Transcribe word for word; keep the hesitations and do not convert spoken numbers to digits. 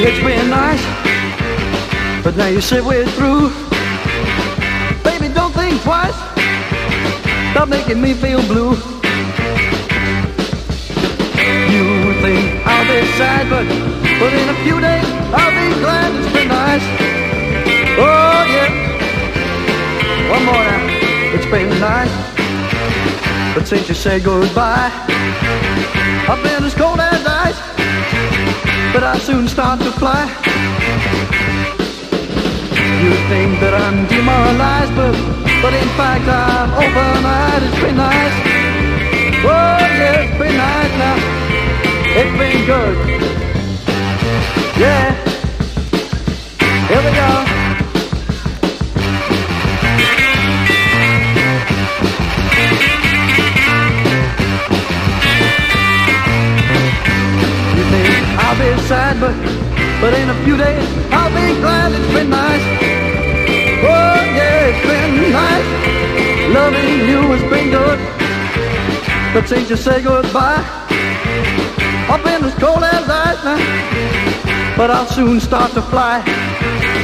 It's been nice, but now you say we're through. Baby, don't think twice. Stop making me feel blue. You think I'll be sad, but but in a few days I'll be glad. It's been nice. Oh yeah. One more now. It's been nice, but since you said goodbye, I've been as cold as ice, but I'll soon start to fly. You think that I'm demoralized, but but in fact I'm open-eyed. It's been nice. Oh yeah, it's been nice now. It's been good. Yeah. Here we go. You think I'll be sad, but but in a few days I'll be glad. It's been nice. Oh yeah, it's been nice. Loving you has been good, but since you say goodbye, I've been as cold as ice now, but I'll soon start to fly.